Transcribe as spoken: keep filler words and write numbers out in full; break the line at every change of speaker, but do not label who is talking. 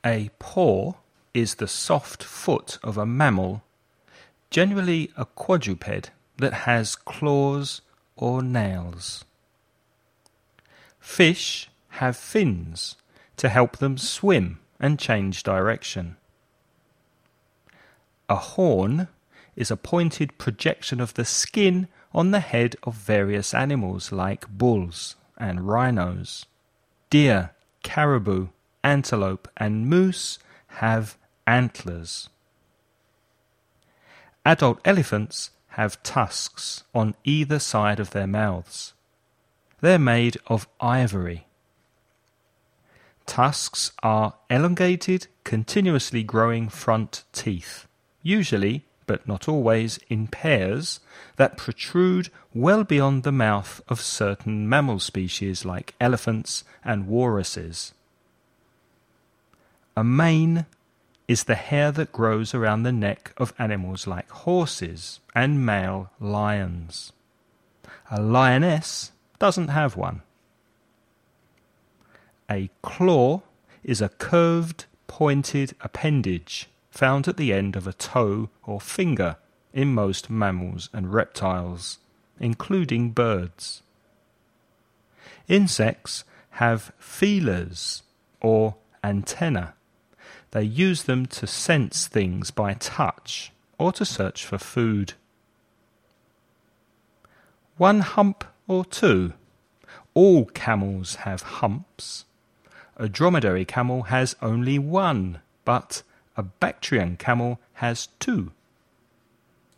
A paw is the soft foot of a mammal, generally a quadruped that has claws or nails. Fish have fins to help them swim and change direction. A horn is a pointed projection of the skin on the head of various animals like bulls and rhinos. Deer, caribou, antelope and moose have antlers. Adult elephants have tusks on either side of their mouths. They're made of ivory. Tusks are elongated, continuously growing front teeth, usually, but not always, in pairs that protrude well beyond the mouth of certain mammal species like elephants and walruses. A mane is the hair that grows around the neck of animals like horses and male lions. A lioness doesn't have one. A claw is a curved, pointed appendage found at the end of a toe or finger in most mammals and reptiles, including birds. Insects have feelers or antennae. They use them to sense things by touch or to search for food. One hump or two. All camels have humps. A dromedary camel has only one, but a Bactrian camel has two.